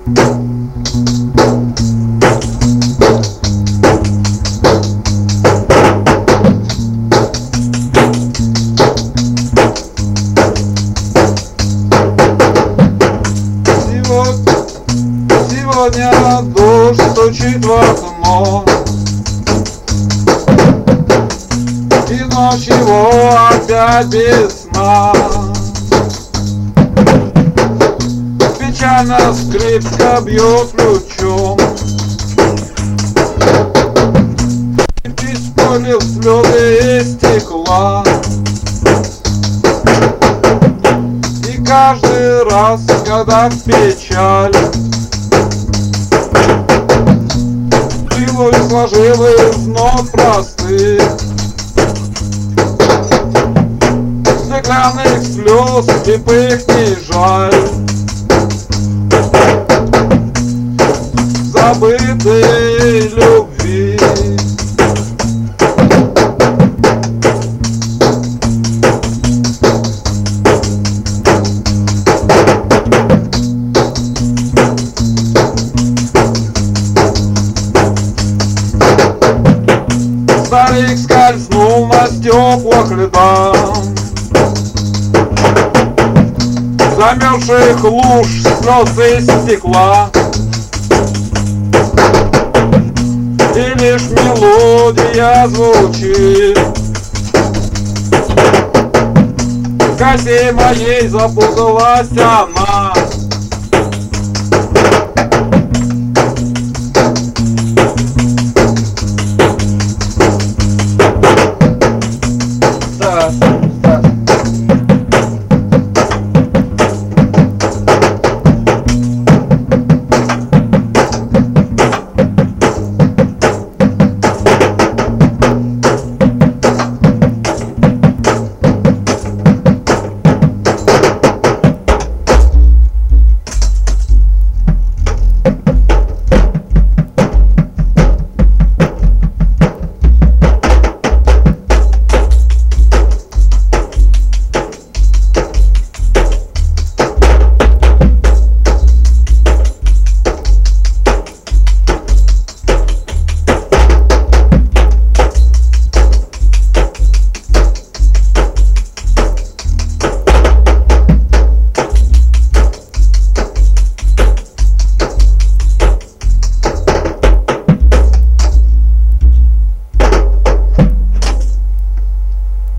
Сегодня дождь стучит в окно, и ночь его опять без сна. Печально скрипка бьет ключом, и пистолет слезы из стекла. И каждый раз, когда в печаль сложил из нот простых стеклянных слез, слепых не жаль. Забытой любви старик скользнул на стеклах льда, замерзших луж слез из стекла. И лишь мелодия звучит в косе моей, запуталась она.